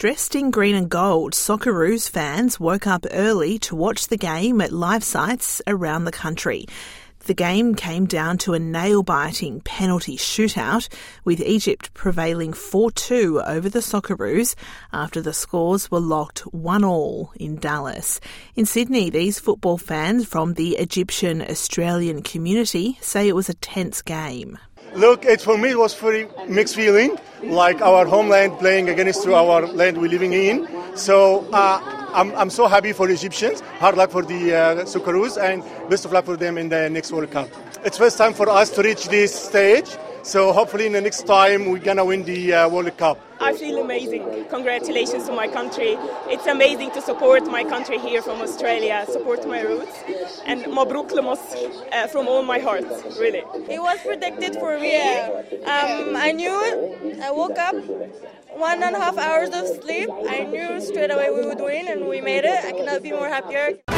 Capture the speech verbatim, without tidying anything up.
Dressed in green and gold, Socceroos fans woke up early to watch the game at live sites around the country. The game came down to a nail-biting penalty shootout, with Egypt prevailing four two over the Socceroos after the scores were locked one all in Dallas. In Sydney, these football fans from the Egyptian-Australian community say it was a tense game. Look, it, for me it was very mixed feeling, like our homeland playing against our land we're living in. So uh, I'm, I'm so happy for Egyptians. Hard luck for the uh, Socceroos and best of luck for them in the next World Cup. It's first time for us to reach this stage, so hopefully in the next time we're going to win the uh, World Cup. I feel amazing. Congratulations to my country. It's amazing to support my country here from Australia, support my roots. And Mabruk Lemasr uh, from all my heart, really. It was predicted for me. Um, I knew it. I woke up, one and a half hours of sleep. I knew straight away we would win and we made it. I cannot be more happier.